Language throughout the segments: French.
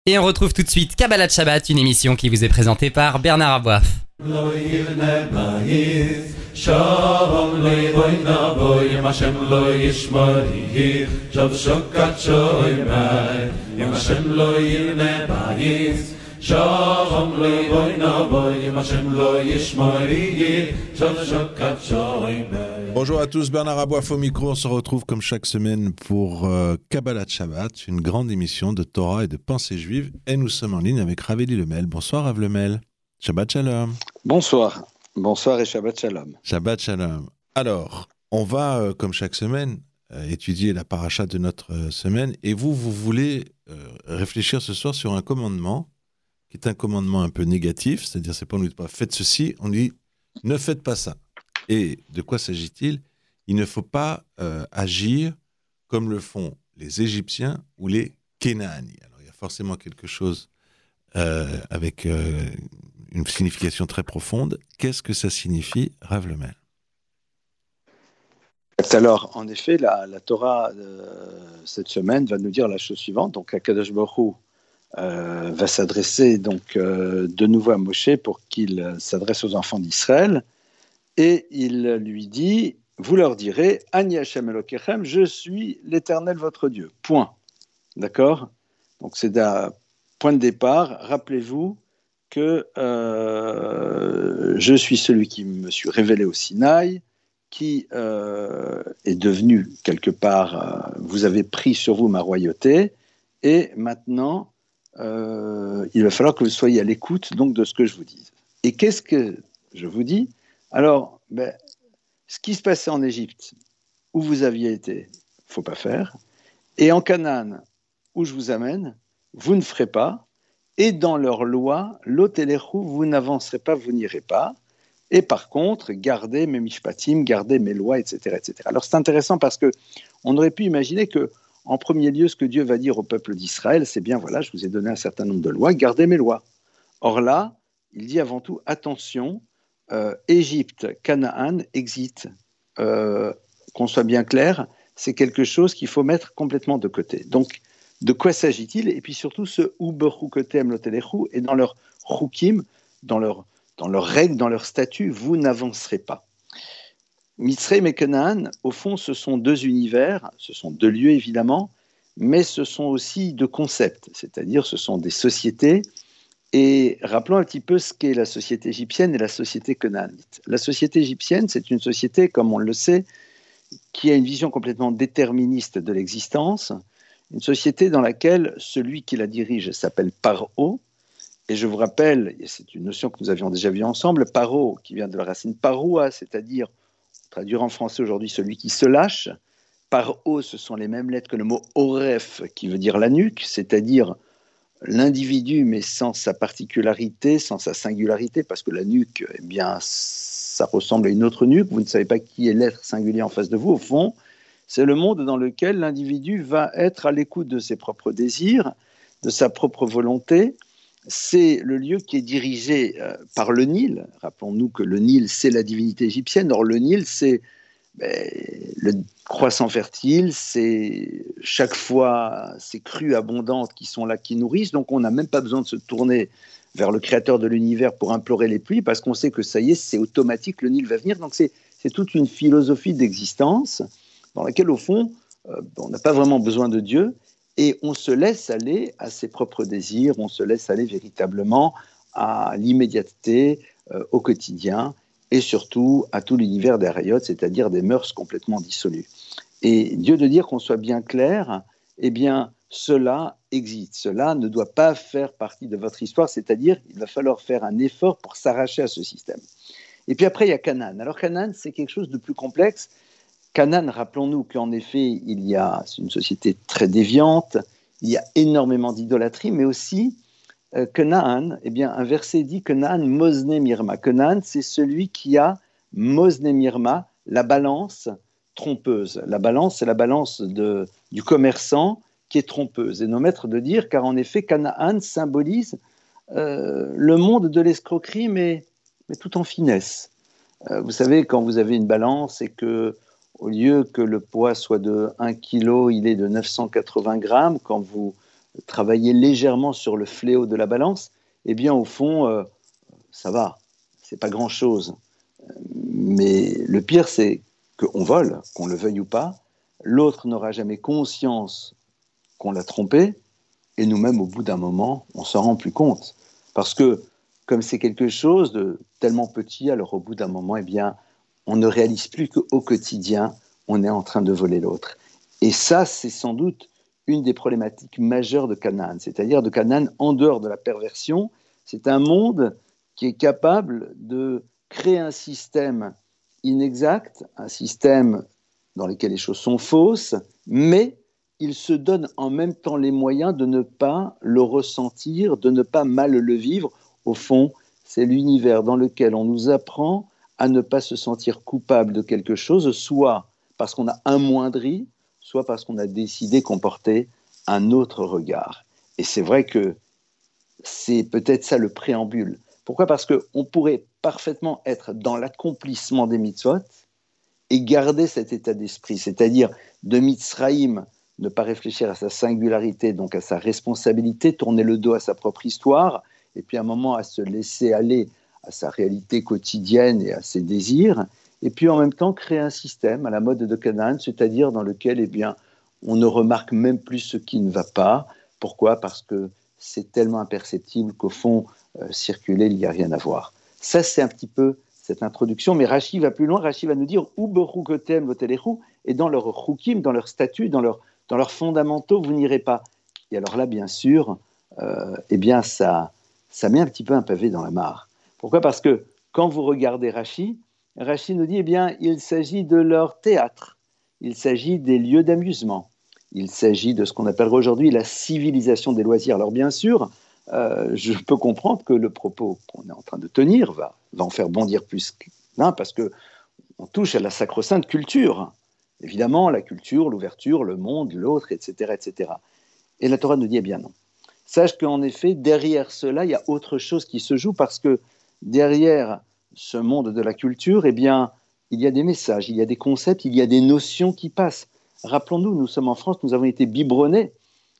Et on retrouve tout de suite Kabbalat Shabbat, une émission qui vous est présentée par Bernard Aboif. Bonjour à tous, Bernard Aboif au micro. On se retrouve comme chaque semaine pour Kabbalat Shabbat, une grande émission de Torah et de pensée juive. Et nous sommes en ligne avec Raveli Lemel. Bonsoir Rav Lemel. Shabbat Shalom. Bonsoir. Bonsoir et Shabbat Shalom. Shabbat Shalom. Alors, on va, comme chaque semaine, étudier la paracha de notre semaine. Et vous voulez réfléchir ce soir sur un commandement qui est un commandement un peu négatif, c'est-à-dire c'est pas on ne dit pas faites ceci, on dit ne faites pas ça. Et de quoi s'agit-il ? Il ne faut pas agir comme le font les Égyptiens ou les Kénaani. Alors il y a forcément quelque chose avec une signification très profonde. Qu'est-ce que ça signifie, Rav Lemel ? Alors, en effet, la Torah cette semaine va nous dire la chose suivante. Donc, Akadosh Baruch Hu va s'adresser donc de nouveau à Moshe pour qu'il s'adresse aux enfants d'Israël. Et il lui dit, vous leur direz, Ani Hashem Elokechem, je suis l'Éternel votre Dieu. Point. D'accord ? Donc c'est un point de départ. Rappelez-vous que je suis celui qui me suis révélé au Sinaï, qui est devenu quelque part, vous avez pris sur vous ma royauté, et maintenant, il va falloir que vous soyez à l'écoute donc de ce que je vous dis. Et qu'est-ce que je vous dis ? Alors, ce qui se passait en Égypte, où vous aviez été, il ne faut pas faire. Et en Canaan, où je vous amène, vous ne ferez pas. Et dans leur loi, l'otéléchou, vous n'avancerez pas, vous n'irez pas. Et par contre, gardez mes mishpatim, gardez mes lois, etc., etc. Alors c'est intéressant parce qu'on aurait pu imaginer que, en premier lieu, ce que Dieu va dire au peuple d'Israël, c'est bien, voilà, je vous ai donné un certain nombre de lois, gardez mes lois. Or là, il dit avant tout, attention, Égypte, Canaan, exit. Qu'on soit bien clair, c'est quelque chose qu'il faut mettre complètement de côté. Donc, de quoi s'agit-il ? Et puis surtout, ce Ubechukotem Lotelechu, et dans leur Chukim, dans leurs règles, dans leur statut, vous n'avancerez pas. Mitzrayim et Canaan, au fond, ce sont deux univers, ce sont deux lieux évidemment, mais ce sont aussi deux concepts, c'est-à-dire ce sont des sociétés. Et rappelons un petit peu ce qu'est la société égyptienne et la société canaanite. La société égyptienne, c'est une société, comme on le sait, qui a une vision complètement déterministe de l'existence, une société dans laquelle celui qui la dirige s'appelle Paro, et je vous rappelle, et c'est une notion que nous avions déjà vue ensemble, Paro, qui vient de la racine paroua, c'est-à-dire, traduire en français aujourd'hui, celui qui se lâche. Paro, ce sont les mêmes lettres que le mot oref, qui veut dire la nuque, c'est-à-dire l'individu, mais sans sa particularité, sans sa singularité, parce que la nuque, eh bien, ça ressemble à une autre nuque, vous ne savez pas qui est l'être singulier en face de vous, au fond, c'est le monde dans lequel l'individu va être à l'écoute de ses propres désirs, de sa propre volonté. C'est le lieu qui est dirigé par le Nil. Rappelons-nous que le Nil, c'est la divinité égyptienne. Or, le Nil, c'est le croissant fertile, c'est chaque fois ces crues abondantes qui sont là, qui nourrissent. Donc, on n'a même pas besoin de se tourner vers le créateur de l'univers pour implorer les pluies, parce qu'on sait que ça y est, c'est automatique, le Nil va venir. Donc, c'est toute une philosophie d'existence dans laquelle, au fond, on n'a pas vraiment besoin de Dieu, et on se laisse aller à ses propres désirs, on se laisse aller véritablement à l'immédiateté, au quotidien, et surtout à tout l'univers des Harayot, c'est-à-dire des mœurs complètement dissolues. Et Dieu de dire qu'on soit bien clair, eh bien, cela existe. Cela ne doit pas faire partie de votre histoire, c'est-à-dire il va falloir faire un effort pour s'arracher à ce système. Et puis après, il y a Canaan. Alors Canaan, c'est quelque chose de plus complexe. Canaan, rappelons-nous qu'en effet, c'est une société très déviante, il y a énormément d'idolâtrie, mais aussi Canaan, eh bien, un verset dit Canaan Mosne Mirma. Canaan, c'est celui qui a Mosne Mirma, la balance trompeuse. La balance, c'est la balance du commerçant qui est trompeuse. Et nos maîtres de dire, car en effet, Canaan symbolise le monde de l'escroquerie, mais tout en finesse. Vous savez, quand vous avez une balance et que au lieu que le poids soit de 1 kg, il est de 980 grammes, quand vous travailler légèrement sur le fléau de la balance, eh bien, au fond, ça va, c'est pas grand-chose. Mais le pire, c'est qu'on vole, qu'on le veuille ou pas, l'autre n'aura jamais conscience qu'on l'a trompé, et nous-mêmes, au bout d'un moment, on s'en rend plus compte. Parce que, comme c'est quelque chose de tellement petit, alors au bout d'un moment, eh bien, on ne réalise plus qu'au quotidien, on est en train de voler l'autre. Et ça, c'est sans doute une des problématiques majeures de Canaan, c'est-à-dire de Canaan en dehors de la perversion. C'est un monde qui est capable de créer un système inexact, un système dans lequel les choses sont fausses, mais il se donne en même temps les moyens de ne pas le ressentir, de ne pas mal le vivre. Au fond, c'est l'univers dans lequel on nous apprend à ne pas se sentir coupable de quelque chose, soit parce qu'on a amoindri, soit parce qu'on a décidé qu'on portait un autre regard. Et c'est vrai que c'est peut-être ça le préambule. Pourquoi ? Parce qu'on pourrait parfaitement être dans l'accomplissement des mitzvot et garder cet état d'esprit, c'est-à-dire de Mitzraïm, ne pas réfléchir à sa singularité, donc à sa responsabilité, tourner le dos à sa propre histoire, et puis à un moment à se laisser aller à sa réalité quotidienne et à ses désirs, et puis en même temps créer un système à la mode de Canaan, c'est-à-dire dans lequel eh bien, on ne remarque même plus ce qui ne va pas. Pourquoi ? Parce que c'est tellement imperceptible qu'au fond, circuler, il n'y a rien à voir. Ça, c'est un petit peu cette introduction, mais Rashi va plus loin, Rashi va nous dire « Uberukotem votelechu » et dans leur chukim, dans leur statut, dans leurs fondamentaux, vous n'irez pas. Et alors là, bien sûr, eh bien, ça met un petit peu un pavé dans la mare. Pourquoi ? Parce que quand vous regardez Rashi nous dit, eh bien, il s'agit de leur théâtre, il s'agit des lieux d'amusement, il s'agit de ce qu'on appelle aujourd'hui la civilisation des loisirs. Alors bien sûr, je peux comprendre que le propos qu'on est en train de tenir va en faire bondir plus qu'un, parce qu'on touche à la sacro-sainte culture. Évidemment, la culture, l'ouverture, le monde, l'autre, etc., etc. Et la Torah nous dit, eh bien non. Sache qu'en effet, derrière cela, il y a autre chose qui se joue, parce que derrière ce monde de la culture, eh bien, il y a des messages, il y a des concepts, il y a des notions qui passent. Rappelons-nous, nous sommes en France, nous avons été biberonnés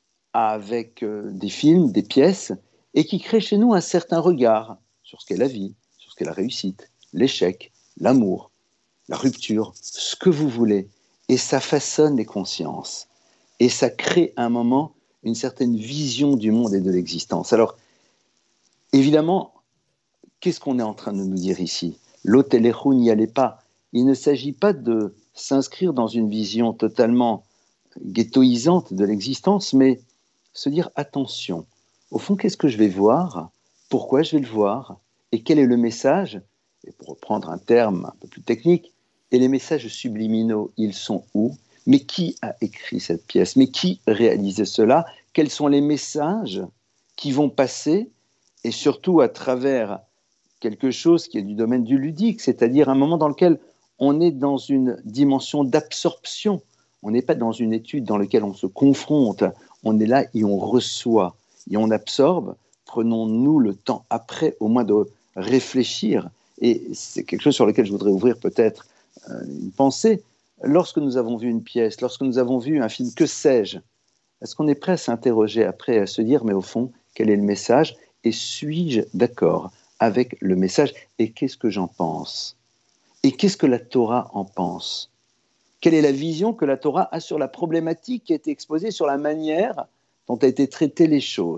avec des films, des pièces, et qui créent chez nous un certain regard sur ce qu'est la vie, sur ce qu'est la réussite, l'échec, l'amour, la rupture, ce que vous voulez. Et ça façonne les consciences. Et ça crée à un moment une certaine vision du monde et de l'existence. Alors, évidemment, qu'est-ce qu'on est en train de nous dire ici ? L'Otelechu n'y allait pas. Il ne s'agit pas de s'inscrire dans une vision totalement ghettoisante de l'existence, mais se dire attention. Au fond, qu'est-ce que je vais voir ? Pourquoi je vais le voir ? Et quel est le message ? Et pour reprendre un terme un peu plus technique, et les messages subliminaux, ils sont où ? Mais qui a écrit cette pièce ? Mais qui réalisait cela ? Quels sont les messages qui vont passer ? Et surtout à travers quelque chose qui est du domaine du ludique, c'est-à-dire un moment dans lequel on est dans une dimension d'absorption. On n'est pas dans une étude dans laquelle on se confronte. On est là et on reçoit et on absorbe. Prenons-nous le temps après au moins de réfléchir. Et c'est quelque chose sur lequel je voudrais ouvrir peut-être une pensée. Lorsque nous avons vu une pièce, lorsque nous avons vu un film, que sais-je ? Est-ce qu'on est prêt à s'interroger après, à se dire, mais au fond, quel est le message ? Et suis-je d'accord avec le message ? Et qu'est-ce que j'en pense ? Et qu'est-ce que la Torah en pense ? Quelle est la vision que la Torah a sur la problématique qui a été exposée, sur la manière dont a été traitées les choses ?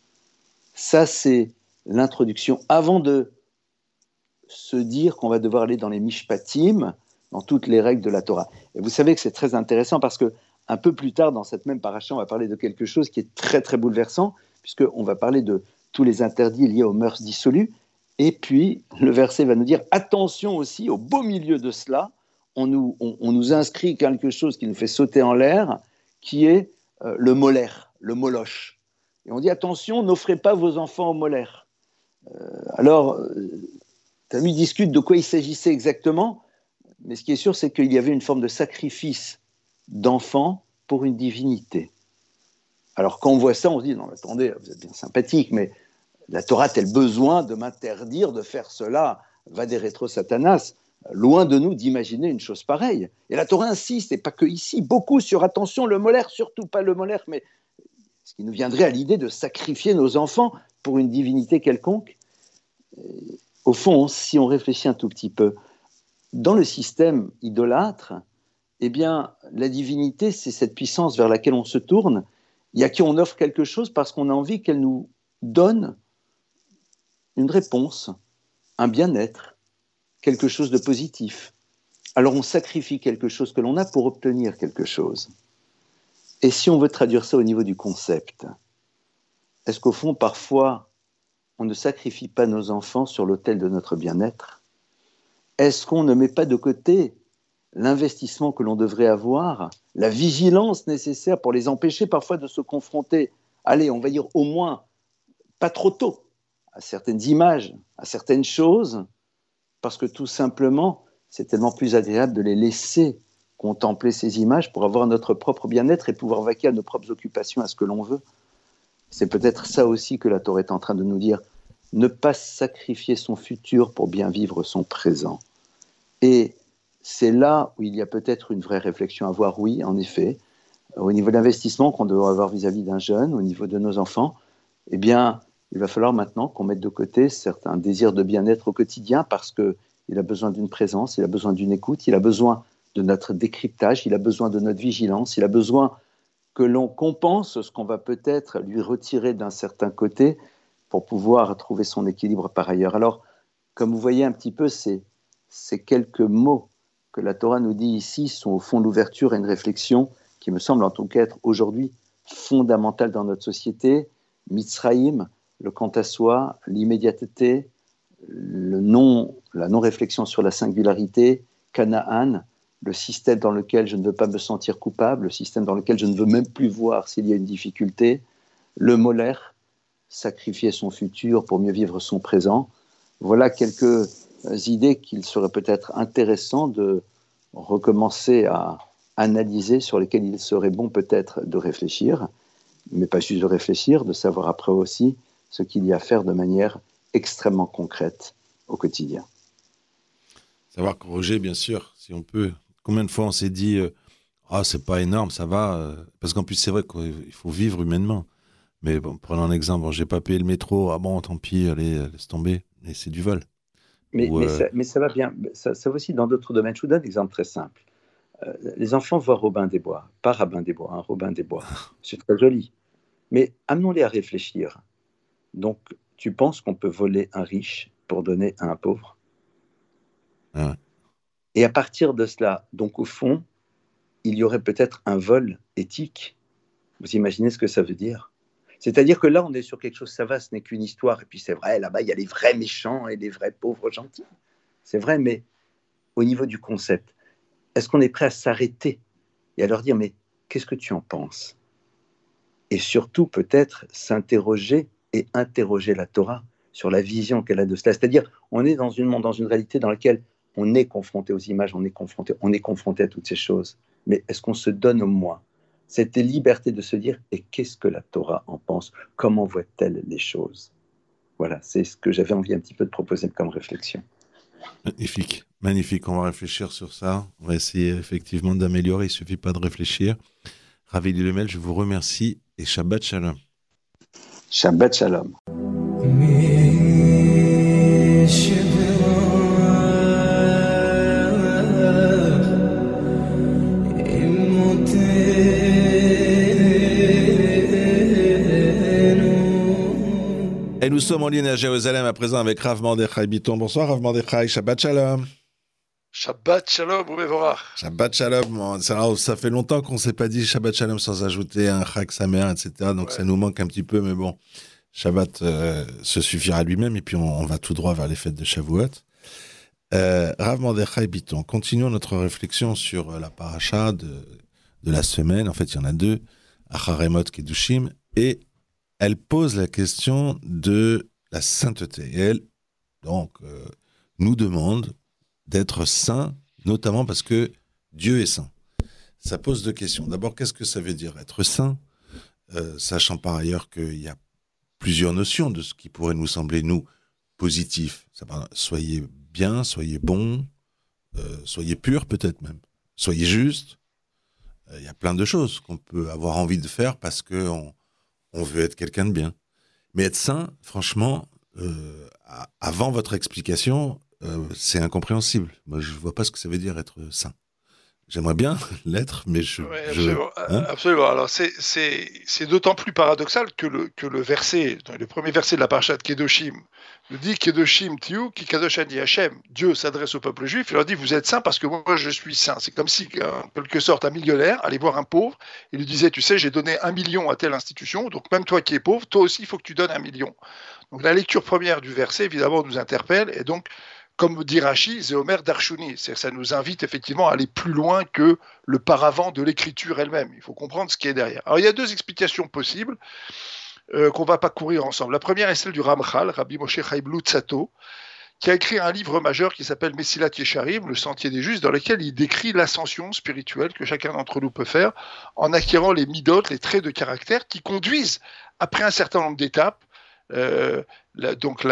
Ça, c'est l'introduction. Avant de se dire qu'on va devoir aller dans les mishpatim, dans toutes les règles de la Torah. Et vous savez que c'est très intéressant parce que un peu plus tard, dans cette même paracha, on va parler de quelque chose qui est très, très bouleversant, puisqu'on va parler de tous les interdits liés aux mœurs dissolues. Et puis, le verset va nous dire, attention aussi, au beau milieu de cela, on nous inscrit quelque chose qui nous fait sauter en l'air, qui est le molaire, le moloch. Et on dit, attention, n'offrez pas vos enfants au molaire. Alors, Talmud discute de quoi il s'agissait exactement, mais ce qui est sûr, c'est qu'il y avait une forme de sacrifice d'enfants pour une divinité. Alors, quand on voit ça, on se dit, non, attendez, vous êtes bien sympathique, mais la Torah a-t-elle besoin de m'interdire de faire cela ? Va des rétro Satanas, loin de nous d'imaginer une chose pareille. Et la Torah insiste, et pas que ici, beaucoup sur attention, le molaire, surtout pas le molaire, mais Est-ce qu'il nous viendrait à l'idée de sacrifier nos enfants pour une divinité quelconque ? Au fond, si on réfléchit un tout petit peu, dans le système idolâtre, eh bien, la divinité, c'est cette puissance vers laquelle on se tourne et à qui on offre quelque chose parce qu'on a envie qu'elle nous donne une réponse, un bien-être, quelque chose de positif. Alors on sacrifie quelque chose que l'on a pour obtenir quelque chose. Et si on veut traduire ça au niveau du concept, est-ce qu'au fond, parfois, on ne sacrifie pas nos enfants sur l'autel de notre bien-être ? Est-ce qu'on ne met pas de côté l'investissement que l'on devrait avoir, la vigilance nécessaire pour les empêcher parfois de se confronter, allez, on va dire au moins, pas trop tôt, à certaines images, à certaines choses, parce que tout simplement, c'est tellement plus agréable de les laisser contempler ces images pour avoir notre propre bien-être et pouvoir vaquer à nos propres occupations, à ce que l'on veut. C'est peut-être ça aussi que la Torah est en train de nous dire, ne pas sacrifier son futur pour bien vivre son présent. Et c'est là où il y a peut-être une vraie réflexion à avoir, oui, en effet, au niveau de l'investissement qu'on doit avoir vis-à-vis d'un jeune, au niveau de nos enfants, eh bien, il va falloir maintenant qu'on mette de côté certains désirs de bien-être au quotidien parce qu'il a besoin d'une présence, il a besoin d'une écoute, il a besoin de notre décryptage, il a besoin de notre vigilance, il a besoin que l'on compense ce qu'on va peut-être lui retirer d'un certain côté pour pouvoir trouver son équilibre par ailleurs. Alors, comme vous voyez un petit peu, ces quelques mots que la Torah nous dit ici sont au fond l'ouverture à une réflexion qui me semble en tout cas être aujourd'hui fondamentale dans notre société. Mitzraïm, le quant à soi, l'immédiateté, la non-réflexion sur la singularité, Canaan, le système dans lequel je ne veux pas me sentir coupable, le système dans lequel je ne veux même plus voir s'il y a une difficulté, le moler, sacrifier son futur pour mieux vivre son présent. Voilà quelques idées qu'il serait peut-être intéressant de recommencer à analyser, sur lesquelles il serait bon peut-être de réfléchir, mais pas juste de réfléchir, de savoir après aussi ce qu'il y a à faire de manière extrêmement concrète au quotidien. Savoir corriger, bien sûr, si on peut. Combien de fois on s'est dit c'est pas énorme, ça va. Parce qu'en plus, c'est vrai qu'il faut vivre humainement. Mais bon, prenons un exemple. Bon, j'ai pas payé le métro. Ah bon, tant pis, allez, laisse tomber. Et c'est du vol. Mais ça va bien. Ça va aussi dans d'autres domaines. Je vous donne un exemple très simple. Les enfants voient Robin des Bois, pas Rabin des Bois, Robin des Bois. C'est très joli. Mais amenons-les à réfléchir. Donc, tu penses qu'on peut voler un riche pour donner à un pauvre ? Ah. Et à partir de cela, donc au fond, il y aurait peut-être un vol éthique. Vous imaginez ce que ça veut dire ? C'est-à-dire que là, on est sur quelque chose, ça va, ce n'est qu'une histoire. Et puis c'est vrai, là-bas, il y a les vrais méchants et les vrais pauvres gentils. C'est vrai, mais au niveau du concept, est-ce qu'on est prêt à s'arrêter et à leur dire, mais qu'est-ce que tu en penses ? Et surtout, peut-être, s'interroger et interroger la Torah sur la vision qu'elle a de cela. C'est-à-dire, on est dans une réalité dans laquelle on est confronté aux images, on est confronté à toutes ces choses. Mais est-ce qu'on se donne au moins cette liberté de se dire, et qu'est-ce que la Torah en pense ? Comment voit-elle les choses ? Voilà, c'est ce que j'avais envie un petit peu de proposer comme réflexion. Magnifique, magnifique. On va réfléchir sur ça. On va essayer effectivement d'améliorer. Il ne suffit pas de réfléchir. Ravi Lemel, je vous remercie et Shabbat Shalom. Shabbat Shalom. Et nous sommes en ligne à Jérusalem à présent avec Rav Mordechai Bitton. Bonsoir Rav Mordechai, Shabbat Shalom. Shabbat Shalom, Oumevorach. Shabbat Shalom. Ça fait longtemps qu'on ne s'est pas dit Shabbat Shalom sans ajouter un Chag Sameach, etc. Donc ça nous manque un petit peu, mais bon, Shabbat se suffira lui-même et puis on va tout droit vers les fêtes de Shavuot. Rav Mordechai Bitton, continuons notre réflexion sur la paracha de la semaine. En fait, il y en a deux, Acharemot Kedushim, et elle pose la question de la sainteté. Et elle, donc, nous demande d'être saint, notamment parce que Dieu est saint. Ça pose deux questions. D'abord, qu'est-ce que ça veut dire être saint, sachant par ailleurs qu'il y a plusieurs notions de ce qui pourrait nous sembler, nous, positif. Soyez bien, soyez bon, soyez pur peut-être même, soyez juste. Il y a plein de choses qu'on peut avoir envie de faire parce qu'on on veut être quelqu'un de bien. Mais être saint, franchement, avant votre explication, c'est incompréhensible. Moi, je ne vois pas ce que ça veut dire être saint. J'aimerais bien l'être, mais Absolument. hein. Absolument. Alors, c'est d'autant plus paradoxal que le verset, le premier verset de la parashat Kedoshim, nous dit Kedoshim Tiu, ki Kadosh Ani Hashem. Dieu s'adresse au peuple juif et leur dit vous êtes saints parce que moi je suis saint. C'est comme si, en quelque sorte, un millionnaire allait voir un pauvre et lui disait tu sais, j'ai donné 1 million à telle institution, donc même toi qui es pauvre, toi aussi il faut que tu donnes 1 million. Donc la lecture première du verset, évidemment, nous interpelle et donc, comme dit Rashi, Zéomer Darshuni, c'est-à-dire que ça nous invite effectivement à aller plus loin que le paravent de l'écriture elle-même. Il faut comprendre ce qui est derrière. Alors il y a 2 explications possibles qu'on ne va pas courir ensemble. La première est celle du Ramchal, Rabbi Moshe Chaim Luzzatto, qui a écrit un livre majeur qui s'appelle Mesilat Yesharim, le sentier des justes, dans lequel il décrit l'ascension spirituelle que chacun d'entre nous peut faire en acquérant les midot, les traits de caractère qui conduisent, après un certain nombre d'étapes, donc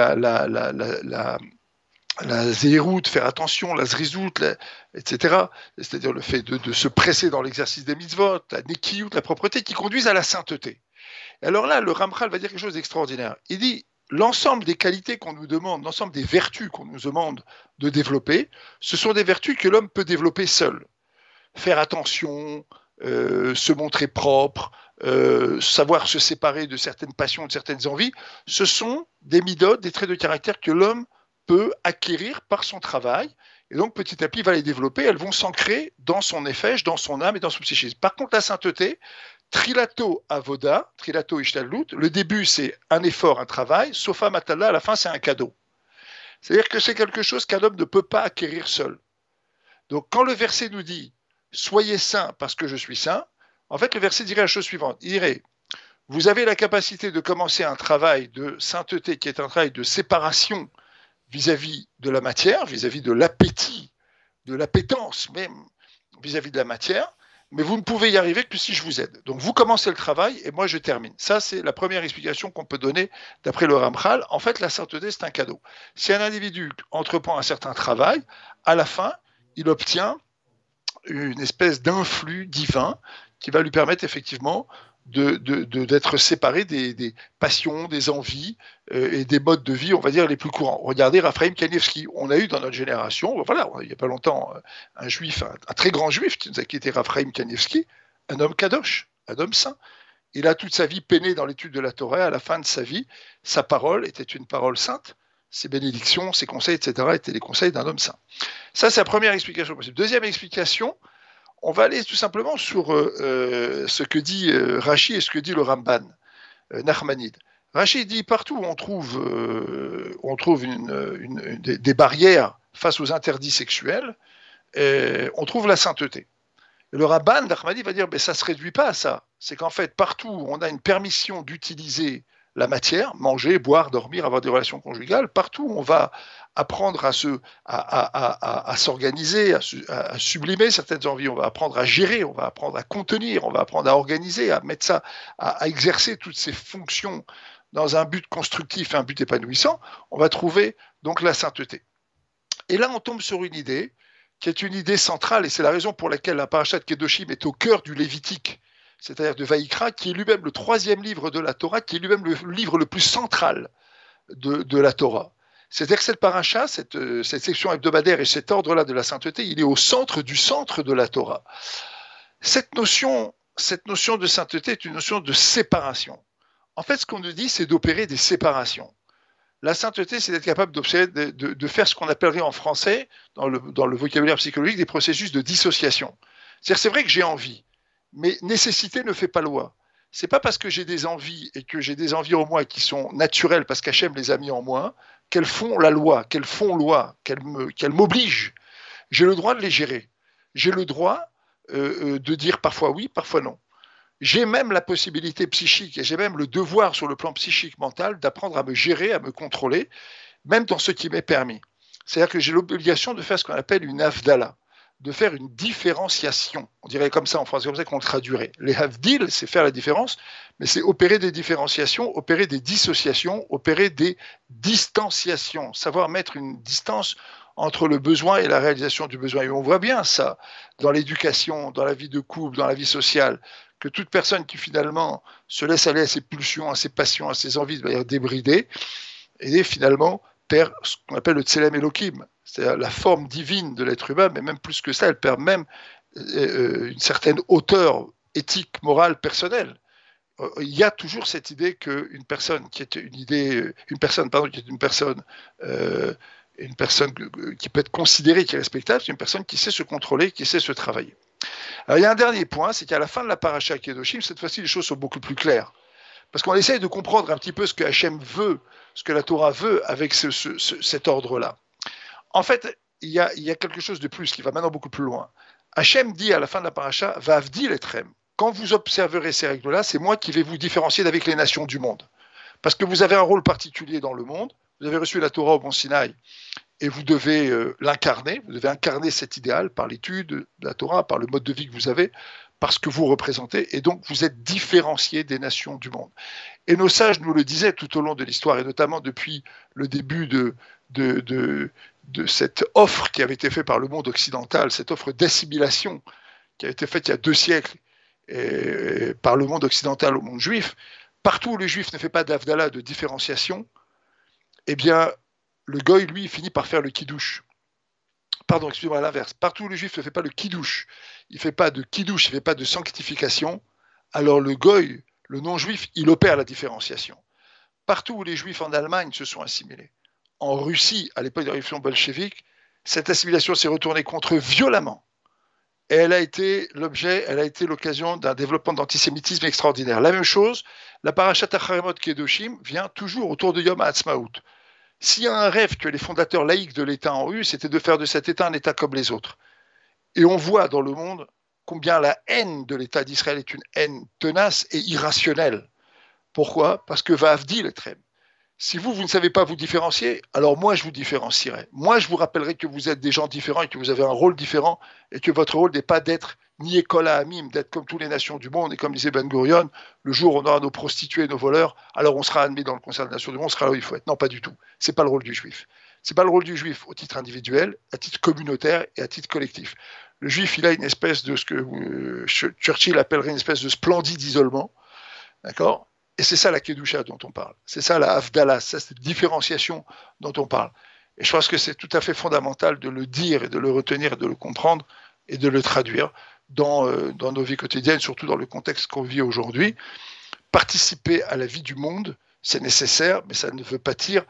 la zéroute, faire attention, la zrizout, etc. C'est-à-dire le fait de se presser dans l'exercice des mitzvot, la nekiyut, la propreté, qui conduisent à la sainteté. Et alors là, le Ramchal va dire quelque chose d'extraordinaire. Il dit, l'ensemble des qualités qu'on nous demande, l'ensemble des vertus qu'on nous demande de développer, ce sont des vertus que l'homme peut développer seul. Faire attention, se montrer propre, savoir se séparer de certaines passions, de certaines envies, ce sont des midot, des traits de caractère que l'homme peut acquérir par son travail, et donc petit à petit il va les développer, elles vont s'ancrer dans son nefesh, dans son âme et dans son psychisme. Par contre, la sainteté, trilato avoda, trilato ishtalut, le début c'est un effort, un travail, sofa matala, à la fin c'est un cadeau. C'est-à-dire que c'est quelque chose qu'un homme ne peut pas acquérir seul. Donc quand le verset nous dit « Soyez saints parce que je suis saint », en fait le verset dirait la chose suivante, il dirait « Vous avez la capacité de commencer un travail de sainteté qui est un travail de séparation vis-à-vis de la matière, vis-à-vis de l'appétit, de l'appétence même, vis-à-vis de la matière, mais vous ne pouvez y arriver que si je vous aide. Donc vous commencez le travail et moi je termine. Ça, c'est la première explication qu'on peut donner d'après le Ramchal. En fait, la sainteté, c'est un cadeau. Si un individu entreprend un certain travail, à la fin, il obtient une espèce d'influx divin qui va lui permettre effectivement d'être séparé des passions, des envies et des modes de vie, on va dire, les plus courants. Regardez Raphaël Kanievski. On a eu dans notre génération, voilà, il n'y a pas longtemps, un juif, un très grand juif qui était Raphaël Kanievski, un homme kadosh, un homme saint. Il a toute sa vie peiné dans l'étude de la Torah. À la fin de sa vie, sa parole était une parole sainte. Ses bénédictions, ses conseils, etc. étaient les conseils d'un homme saint. Ça, c'est la première explication possible. Deuxième explication, on va aller tout simplement sur ce que dit Rashi et ce que dit le Ramban, Nachmanide. Rashi dit partout où on trouve des barrières face aux interdits sexuels, on trouve la sainteté. Et le Ramban, Nachmanide, va dire mais ça ne se réduit pas à ça. C'est qu'en fait, partout où on a une permission d'utiliser la matière, manger, boire, dormir, avoir des relations conjugales, partout où on va apprendre à s'organiser, à sublimer certaines envies, on va apprendre à gérer, on va apprendre à contenir, on va apprendre à organiser, à mettre ça, à exercer toutes ces fonctions dans un but constructif, un but épanouissant, on va trouver donc la sainteté. Et là, on tombe sur une idée qui est une idée centrale, et c'est la raison pour laquelle la parashat Kedoshim est au cœur du Lévitique, c'est-à-dire de Vaïkra, qui est lui-même le 3e livre de la Torah, qui est lui-même le livre le plus central de la Torah. C'est-à-dire que cette paracha, cette section hebdomadaire et cet ordre-là de la sainteté, il est au centre du centre de la Torah. Cette notion de sainteté est une notion de séparation. En fait, ce qu'on nous dit, c'est d'opérer des séparations. La sainteté, c'est d'être capable de faire ce qu'on appellerait en français, dans le vocabulaire psychologique, des processus de dissociation. C'est-à-dire, c'est vrai que j'ai envie, mais nécessité ne fait pas loi. C'est pas parce que j'ai des envies et que j'ai des envies en moi qui sont naturelles parce qu'Hachem les a mis en moi qu'elles font la loi, qu'elles m'obligent. J'ai le droit de les gérer. J'ai le droit de dire parfois oui, parfois non. J'ai même la possibilité psychique et j'ai même le devoir sur le plan psychique mental d'apprendre à me gérer, à me contrôler, même dans ce qui m'est permis. C'est-à-dire que j'ai l'obligation de faire ce qu'on appelle une havdala, de faire une différenciation. On dirait comme ça en français, comme ça qu'on le traduirait. Les havdil, c'est faire la différence, mais c'est opérer des différenciations, opérer des dissociations, opérer des distanciations, savoir mettre une distance entre le besoin et la réalisation du besoin. Et on voit bien ça dans l'éducation, dans la vie de couple, dans la vie sociale, que toute personne qui finalement se laisse aller à ses pulsions, à ses passions, à ses envies de manière débridée, et finalement perd ce qu'on appelle le Tselem Elohim, c'est-à-dire la forme divine de l'être humain, mais même plus que ça, elle perd même une certaine hauteur éthique, morale, personnelle. Il y a toujours cette idée qu'une personne qui est une personne qui peut être considérée, qui est respectable, c'est une personne qui sait se contrôler, qui sait se travailler. Alors, il y a un dernier point, c'est qu'à la fin de la paracha Kedoshim, cette fois-ci, les choses sont beaucoup plus claires. Parce qu'on essaye de comprendre un petit peu ce que Hachem veut, ce que la Torah veut avec cet ordre-là. En fait, il y a quelque chose de plus qui va maintenant beaucoup plus loin. Hachem dit à la fin de la paracha, Va'avdi letrem. Quand vous observerez ces règles-là, c'est moi qui vais vous différencier d'avec les nations du monde. Parce que vous avez un rôle particulier dans le monde, vous avez reçu la Torah au Mont Sinaï, et vous devez l'incarner, vous devez incarner cet idéal par l'étude de la Torah, par le mode de vie que vous avez, parce que vous représentez, et donc vous êtes différenciés des nations du monde. Et nos sages nous le disaient tout au long de l'histoire, et notamment depuis le début de cette offre qui avait été faite par le monde occidental, cette offre d'assimilation qui a été faite il y a 2 siècles et par le monde occidental au monde juif, partout où le juif ne fait pas d'avdala, de différenciation, eh bien, le goy, lui, finit par faire le kiddush. Pardon, excusez-moi, à l'inverse. Partout où le juif ne fait pas le kiddush, il ne fait pas de kiddush, il ne fait pas de sanctification, alors le goy, le non-juif, il opère la différenciation. Partout où les juifs en Allemagne se sont assimilés, en Russie, à l'époque de la révolution bolchevique, cette assimilation s'est retournée contre eux violemment. Et elle a été l'occasion d'un développement d'antisémitisme extraordinaire. La même chose, la parashat Acharemot Kedoshim vient toujours autour de Yom HaAtzmaut. S'il y a un rêve que les fondateurs laïcs de l'État ont eu, c'était de faire de cet État un État comme les autres. Et on voit dans le monde combien la haine de l'État d'Israël est une haine tenace et irrationnelle. Pourquoi ? Parce que Va'avdi letrem. Si vous ne savez pas vous différencier, alors moi je vous différencierai. Moi je vous rappellerai que vous êtes des gens différents et que vous avez un rôle différent et que votre rôle n'est pas d'être ni école à Amim, d'être comme toutes les nations du monde. Et comme disait Ben Gurion, le jour où on aura nos prostituées, nos voleurs, alors on sera admis dans le concert des nations du monde, on sera là où il faut être. Non, pas du tout. C'est pas le rôle du juif. C'est pas le rôle du juif au titre individuel, à titre communautaire et à titre collectif. Le juif, il a une espèce de ce que Churchill appellerait une espèce de splendide isolement. D'accord ? Et c'est ça la Kedusha dont on parle. C'est ça la Havdalah, c'est cette différenciation dont on parle. Et je pense que c'est tout à fait fondamental de le dire et de le retenir et de le comprendre et de le traduire dans nos vies quotidiennes, surtout dans le contexte qu'on vit aujourd'hui. Participer à la vie du monde, c'est nécessaire, mais ça ne veut pas dire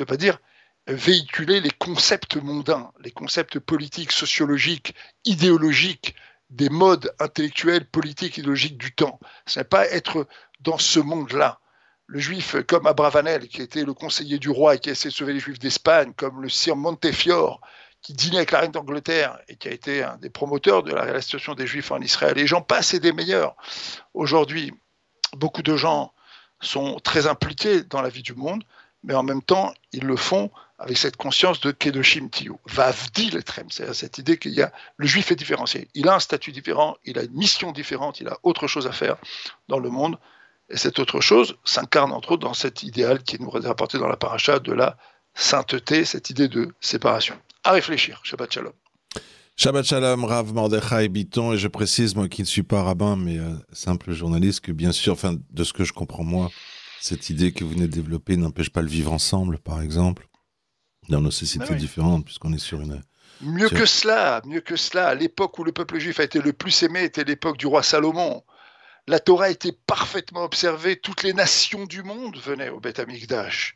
véhiculer les concepts mondains, les concepts politiques, sociologiques, idéologiques, des modes intellectuels, politiques, idéologiques du temps. Ce n'est pas être dans ce monde-là. Le juif, comme Abravanel, qui était le conseiller du roi et qui a essayé de sauver les juifs d'Espagne, comme le sire Montefiore, qui dînait avec la reine d'Angleterre et qui a été un des promoteurs de la réinstallation des juifs en Israël. Les gens passent et des meilleurs. Aujourd'hui, beaucoup de gens sont très impliqués dans la vie du monde, mais en même temps, ils le font avec cette conscience de Kedoshim Tiyu. Va'avdi letrem, c'est-à-dire cette idée qu'il y a, le juif est différencié. Il a un statut différent, il a une mission différente, il a autre chose à faire dans le monde. Et cette autre chose s'incarne entre autres dans cet idéal qui nous est rapporté dans la paracha de la sainteté, cette idée de séparation. À réfléchir. Shabbat Shalom. Shabbat Shalom, Rav Mordechai Bitton, et je précise, moi qui ne suis pas rabbin, mais simple journaliste, que bien sûr, enfin, de ce que je comprends moi, cette idée que vous venez de développer n'empêche pas le vivre ensemble, par exemple, dans nos sociétés différentes, puisqu'on est sur une... Mieux que cela, l'époque où le peuple juif a été le plus aimé était l'époque du roi Salomon. La Torah était parfaitement observée, toutes les nations du monde venaient au Beth Amikdash.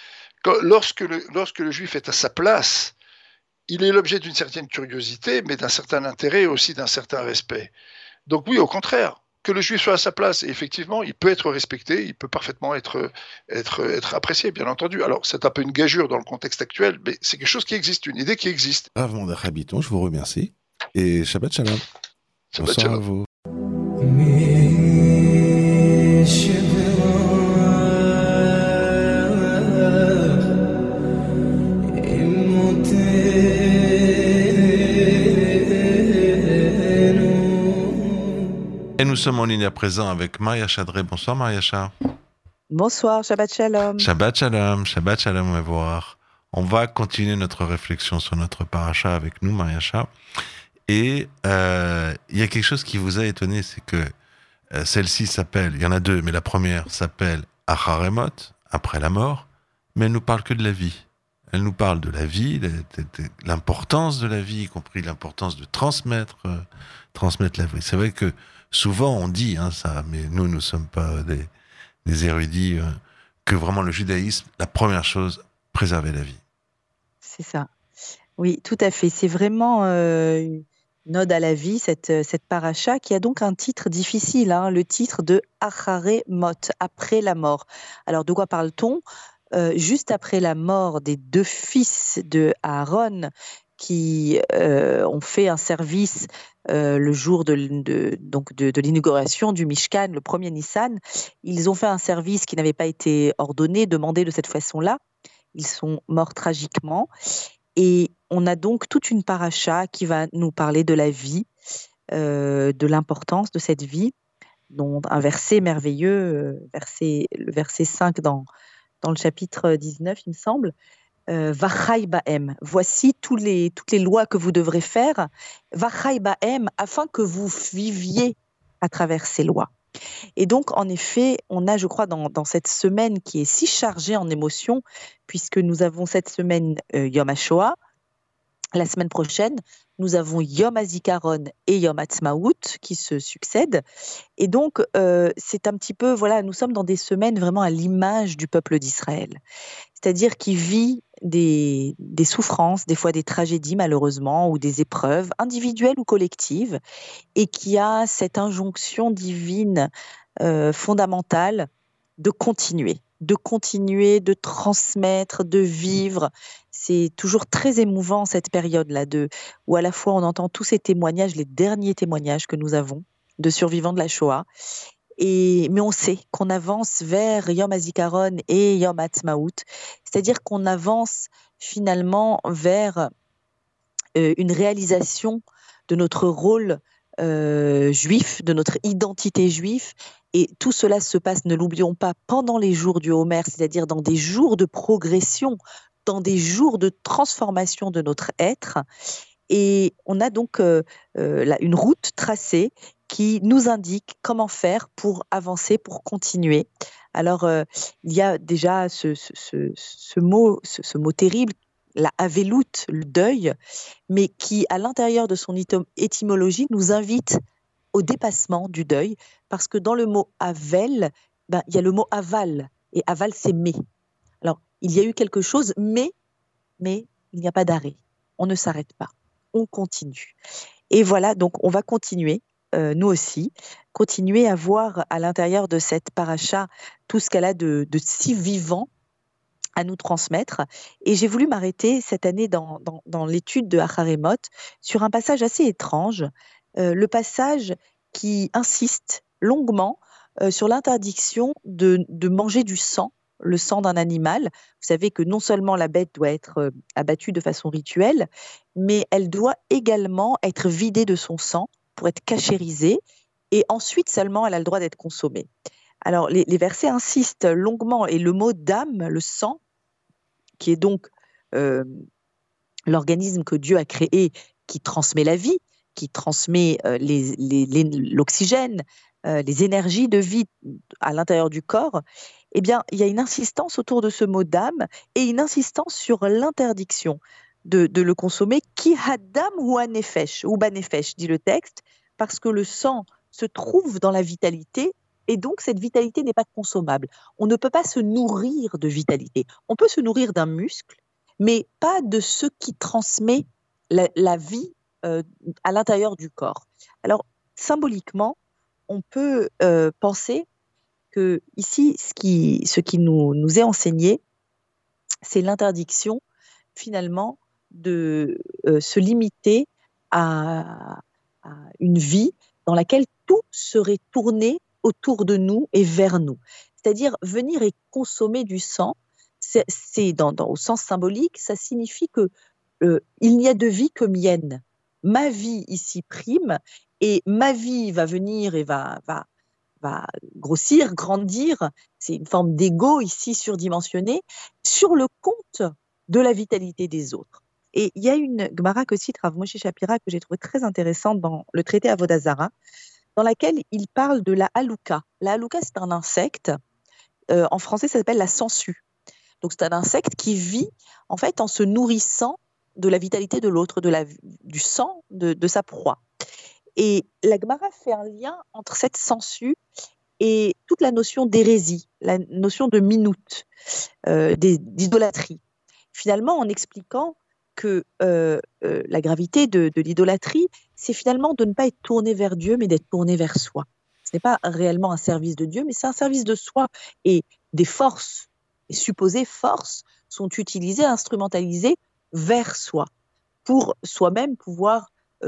Lorsque le juif est à sa place, il est l'objet d'une certaine curiosité, mais d'un certain intérêt et aussi d'un certain respect. Donc oui, au contraire, que le juif soit à sa place, et effectivement, il peut être respecté, il peut parfaitement être apprécié, bien entendu. Alors, c'est un peu une gageure dans le contexte actuel, mais c'est quelque chose qui existe, une idée qui existe. Rav Mordechai Bitton, je vous remercie, et Shabbat Shalom. Shabbat Bonsoir Shalom. à vous. Et nous sommes en ligne à présent avec Maria Chadré. Bonsoir Maria Chadré. Bonsoir, Shabbat Shalom. Shabbat Shalom, Shabbat Shalom, voir. On va continuer notre réflexion sur notre paracha avec nous, Maria Chadré. Et il y a quelque chose qui vous a étonné, c'est que Celle-ci s'appelle, il y en a deux, mais la première s'appelle Acharemot, après la mort, mais elle nous parle que de la vie. Elle nous parle de la vie, de l'importance de la vie, y compris l'importance de transmettre la vie. C'est vrai que souvent on dit ça, mais nous ne sommes pas des érudits, que vraiment le judaïsme, la première chose, préserver la vie. C'est ça. Oui, tout à fait. C'est vraiment une ode à la vie, cette paracha, qui a donc un titre difficile, le titre de Acharé Mot, après la mort. Alors, de quoi parle-t-on ? Juste après la mort des deux fils de Aaron, qui ont fait un service le jour de l'inauguration du Mishkan, le premier Nissan. Ils ont fait un service qui n'avait pas été ordonné, demandé de cette façon-là. Ils sont morts tragiquement. Et on a donc toute une paracha qui va nous parler de la vie, de l'importance de cette vie, dont un verset merveilleux, le verset 5 dans le chapitre 19, il me semble. Vachai Baem, voici toutes les lois que vous devrez faire, Vachai Baem, afin que vous viviez à travers ces lois. Et donc, en effet, on a, je crois, dans cette semaine qui est si chargée en émotions, puisque nous avons cette semaine Yom HaShoah, la semaine prochaine, nous avons Yom HaZikaron et Yom HaTzmaout qui se succèdent. Et donc, c'est un petit peu, voilà, nous sommes dans des semaines vraiment à l'image du peuple d'Israël. C'est-à-dire qui vit des souffrances, des fois des tragédies malheureusement, ou des épreuves individuelles ou collectives, et qui a cette injonction divine fondamentale de continuer, de transmettre, de vivre. C'est toujours très émouvant cette période-là, où à la fois on entend tous ces témoignages, les derniers témoignages que nous avons de survivants de la Shoah, mais on sait qu'on avance vers Yom HaZikaron et Yom HaTzmaout, c'est-à-dire qu'on avance finalement vers une réalisation de notre rôle juif, de notre identité juive, et tout cela se passe, ne l'oublions pas, pendant les jours du Homer, c'est-à-dire dans des jours de progression, dans des jours de transformation de notre être. Et on a donc une route tracée qui nous indique comment faire pour avancer, pour continuer. Alors, il y a déjà ce mot terrible, la avelout, le deuil, mais qui, à l'intérieur de son étymologie, nous invite au dépassement du deuil, parce que dans le mot avel, il y a le mot aval, et aval, c'est mais. Alors, il y a eu quelque chose, mais il n'y a pas d'arrêt. On ne s'arrête pas. On continue. Et voilà, donc on va continuer, nous aussi, continuer à voir à l'intérieur de cette paracha tout ce qu'elle a de si vivant à nous transmettre. Et j'ai voulu m'arrêter cette année dans l'étude de Acharemot sur un passage assez étrange, le passage qui insiste longuement sur l'interdiction de manger du sang, le sang d'un animal. Vous savez que non seulement la bête doit être abattue de façon rituelle, mais elle doit également être vidée de son sang pour être cachérisée, et ensuite seulement elle a le droit d'être consommée. Alors les versets insistent longuement, et le mot d'âme, le sang, qui est donc l'organisme que Dieu a créé, qui transmet la vie, qui transmet l'oxygène, les énergies de vie à l'intérieur du corps, eh bien, il y a une insistance autour de ce mot d'âme, et une insistance sur l'interdiction de le consommer. Ki hadam ou anefesh, ou banefesh, dit le texte, parce que le sang se trouve dans la vitalité, et donc cette vitalité n'est pas consommable. On ne peut pas se nourrir de vitalité. On peut se nourrir d'un muscle, mais pas de ce qui transmet la vie à l'intérieur du corps. Alors, symboliquement, on peut penser que ici, ce qui nous est enseigné, c'est l'interdiction, finalement, de se limiter à une vie dans laquelle tout serait tourné autour de nous et vers nous. C'est-à-dire, venir et consommer du sang, c'est au sens symbolique, ça signifie que il n'y a de vie que mienne. Ma vie ici prime, et ma vie va venir et va grossir, grandir. C'est une forme d'ego ici surdimensionné sur le compte de la vitalité des autres. Et il y a une Gemara que cite Rav Moshe Shapira que j'ai trouvé très intéressante dans le traité Avodah Zarah, dans laquelle il parle de la halouka. La halouka, c'est un insecte. En français, ça s'appelle la sangsue. Donc, c'est un insecte qui vit en fait en se nourrissant de la vitalité de l'autre, du sang de sa proie. Et la Gemara fait un lien entre cette sangsue et toute la notion d'hérésie, la notion de minute, d'idolâtrie. Finalement, en expliquant que la gravité de l'idolâtrie, c'est finalement de ne pas être tourné vers Dieu, mais d'être tourné vers soi. Ce n'est pas réellement un service de Dieu, mais c'est un service de soi. Et des forces, les supposées forces, sont utilisées, instrumentalisées vers soi, pour soi-même pouvoir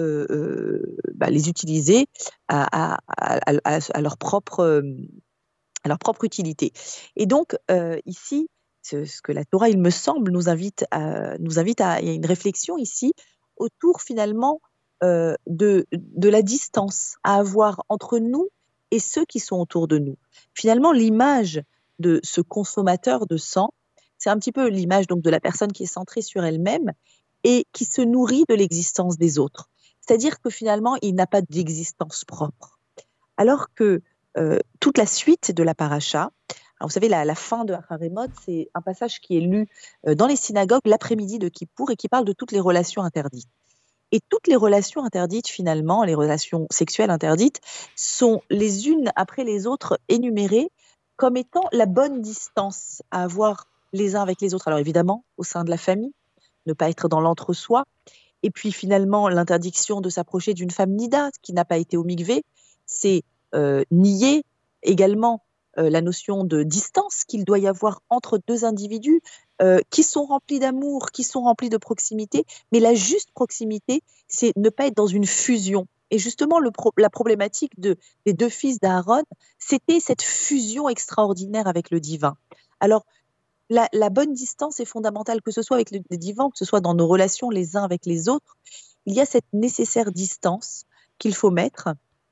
les utiliser à leur propre utilité. Et donc, ici, ce que la Torah, il me semble, nous invite à il y a une réflexion ici autour finalement de la distance à avoir entre nous et ceux qui sont autour de nous. Finalement, l'image de ce consommateur de sang, c'est un petit peu l'image donc de la personne qui est centrée sur elle-même et qui se nourrit de l'existence des autres. C'est-à-dire que finalement, il n'a pas d'existence propre. Alors que toute la suite de la paracha, alors vous savez, la fin de Acharei Mot, c'est un passage qui est lu dans les synagogues l'après-midi de Kippour et qui parle de toutes les relations interdites. Et toutes les relations interdites, finalement, les relations sexuelles interdites, sont les unes après les autres énumérées comme étant la bonne distance à avoir les uns avec les autres. Alors évidemment, au sein de la famille, ne pas être dans l'entre-soi. Et puis finalement, l'interdiction de s'approcher d'une femme nida qui n'a pas été au mikvé, c'est nier également la notion de distance qu'il doit y avoir entre deux individus qui sont remplis d'amour, qui sont remplis de proximité. Mais la juste proximité, c'est ne pas être dans une fusion. Et justement, la problématique des deux fils d'Aaron, c'était cette fusion extraordinaire avec le divin. Alors, la bonne distance est fondamentale, que ce soit avec le divin, que ce soit dans nos relations les uns avec les autres. Il y a cette nécessaire distance qu'il faut mettre,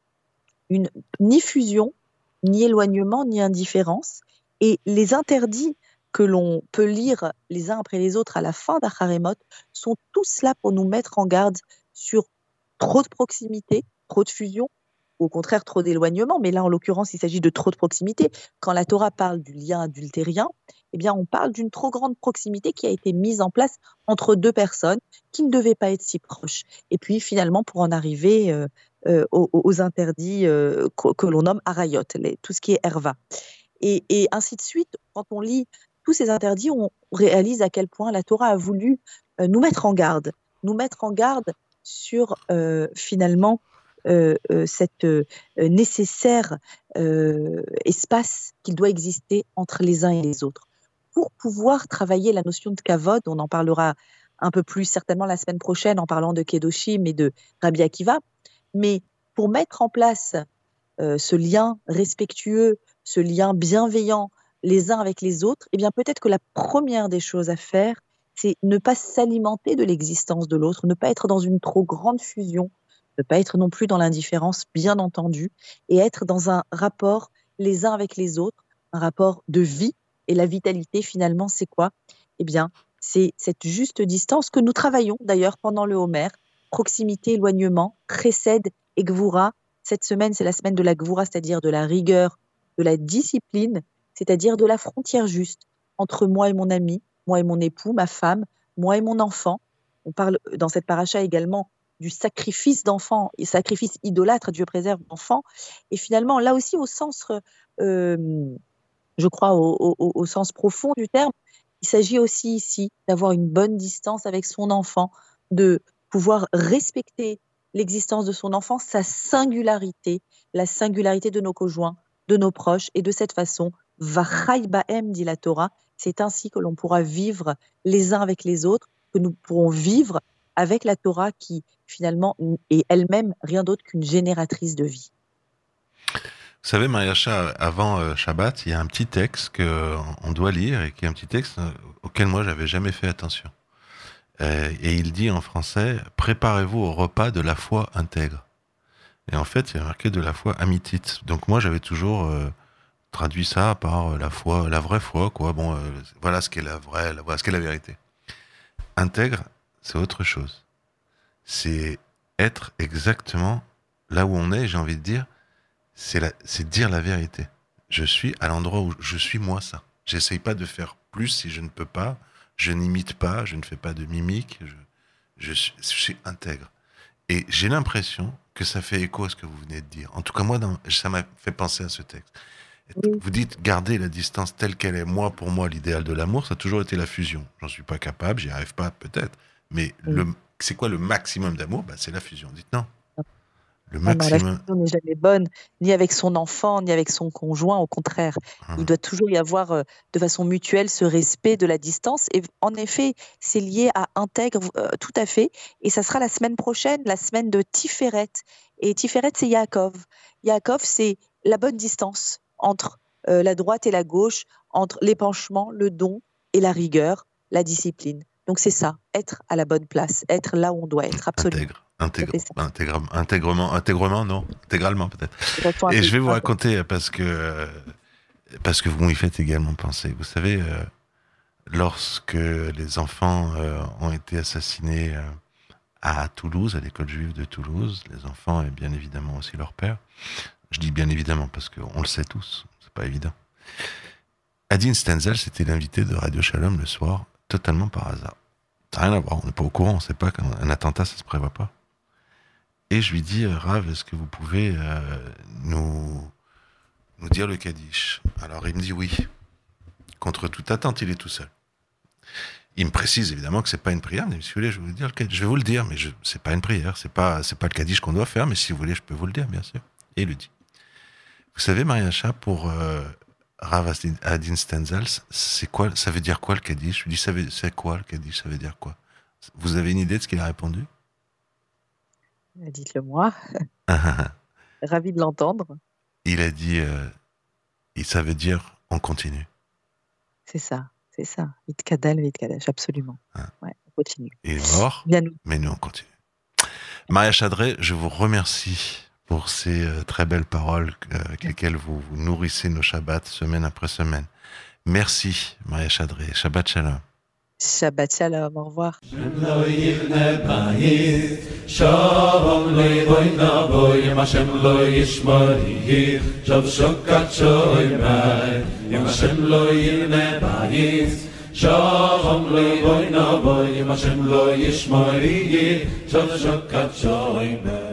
ni fusion, ni éloignement, ni indifférence. Et les interdits que l'on peut lire les uns après les autres à la fin d'Acharei Mot sont tous là pour nous mettre en garde sur trop de proximité, trop de fusion, ou au contraire trop d'éloignement. Mais là, en l'occurrence, il s'agit de trop de proximité. Quand la Torah parle du lien adultérien, eh bien, on parle d'une trop grande proximité qui a été mise en place entre deux personnes qui ne devaient pas être si proches. Et puis, finalement, pour en arriver aux interdits que l'on nomme harayot, tout ce qui est herva. Et ainsi de suite, quand on lit tous ces interdits, on réalise à quel point la Torah a voulu nous mettre en garde sur finalement cette nécessaire espace qu'il doit exister entre les uns et les autres. Pour pouvoir travailler la notion de kavod, on en parlera un peu plus certainement la semaine prochaine en parlant de Kedoshim et de Rabbi Akiva, mais pour mettre en place ce lien respectueux, ce lien bienveillant les uns avec les autres, eh bien peut-être que la première des choses à faire, c'est ne pas s'alimenter de l'existence de l'autre, ne pas être dans une trop grande fusion, ne pas être non plus dans l'indifférence, bien entendu, et être dans un rapport les uns avec les autres, un rapport de vie. Et la vitalité, finalement, c'est quoi ? Eh bien, c'est cette juste distance que nous travaillons d'ailleurs pendant le Homer, proximité, éloignement, chesed et gvura. Cette semaine, c'est la semaine de la gvura, c'est-à-dire de la rigueur, de la discipline, c'est-à-dire de la frontière juste entre moi et mon ami, moi et mon époux, ma femme, moi et mon enfant. On parle dans cette paracha également du sacrifice d'enfants, et sacrifice idolâtre, Dieu préserve d'enfants. Et finalement, là aussi, au sens, je crois, au sens profond du terme, il s'agit aussi ici d'avoir une bonne distance avec son enfant, de pouvoir respecter l'existence de son enfant, sa singularité, la singularité de nos conjoints, de nos proches, et de cette façon, Vachai Bahem, dit la Torah, c'est ainsi que l'on pourra vivre les uns avec les autres, que nous pourrons vivre avec la Torah qui, finalement, est elle-même rien d'autre qu'une génératrice de vie. Vous savez, Mariacha, avant Shabbat, il y a un petit texte qu'on doit lire et qui est un petit texte auquel moi, j'avais jamais fait attention. Et il dit en français « Préparez-vous au repas de la foi intègre ». Et en fait, il y a marqué de la foi amitite. Donc moi, j'avais toujours traduit ça par la foi, la vraie foi, quoi. Bon, voilà ce qu'est la vraie, voilà ce qu'est la vérité. Intègre, c'est autre chose. C'est être exactement là où on est, j'ai envie de dire, c'est dire la vérité. Je suis à l'endroit où je suis moi ça. J'essaye pas de faire plus si je ne peux pas. Je n'imite pas, je ne fais pas de mimique. Je suis intègre. Et j'ai l'impression que ça fait écho à ce que vous venez de dire. En tout cas, moi, ça m'a fait penser à ce texte. Oui. Vous dites garder la distance telle qu'elle est. Moi, pour moi, l'idéal de l'amour, ça a toujours été la fusion. J'en suis pas capable, j'y arrive pas peut-être. Mais c'est quoi le maximum d'amour? C'est la fusion. Dites non. Le maximum. La fusion n'est jamais bonne, ni avec son enfant, ni avec son conjoint. Au contraire, il doit toujours y avoir de façon mutuelle ce respect de la distance. Et en effet, c'est lié à intègre tout à fait. Et ça sera la semaine prochaine, la semaine de Tiferet. Et Tiferet, c'est Yaakov. Yaakov, c'est la bonne distance entre la droite et la gauche, entre l'épanchement, le don et la rigueur, la discipline. Donc c'est ça, être à la bonne place, être là où on doit être, absolument. Intégralement, non, intégralement peut-être. Et je vais vous raconter parce que vous m'y faites également penser. Vous savez, lorsque les enfants ont été assassinés à Toulouse, à l'école juive de Toulouse, les enfants et bien évidemment aussi leur père. Je dis bien évidemment parce qu'on le sait tous, c'est pas évident. Adin Stenzel, c'était l'invité de Radio Shalom le soir, totalement par hasard. Rien à voir, on n'est pas au courant, on ne sait pas qu'un attentat, ça se prévoit pas. Et je lui dis, Rav, est-ce que vous pouvez nous dire le Kaddish? Alors il me dit oui. Contre toute attente, il est tout seul. Il me précise évidemment que c'est pas une prière, mais si vous voulez, je vais vous le dire, mais c'est pas une prière, c'est pas le Kaddish qu'on doit faire, mais si vous voulez, je peux vous le dire, bien sûr. Et il le dit. Vous savez, Mariacha, pour Rav Adin Stenzel, c'est quoi? Ça veut dire quoi le Kaddish? Je lui dis, c'est quoi le Kaddish? Ça veut dire quoi? Vous avez une idée de ce qu'il a répondu? Dites-le moi. Ravi de l'entendre. Il a dit, ça veut dire on continue. C'est ça. Vitkadal, Vitkadash, absolument. Ouais, on continue. Il est mort, mais nous on continue. Maria Chadré, je vous remercie pour ces très belles paroles avec lesquelles vous nourrissez nos Shabbats semaine après semaine. Merci Maria Chadré. Shabbat Shalom. Shabbat Shalom, au revoir. Shalom loy boy na boy, Hashem lo yishmari, Shav shokat shoyme.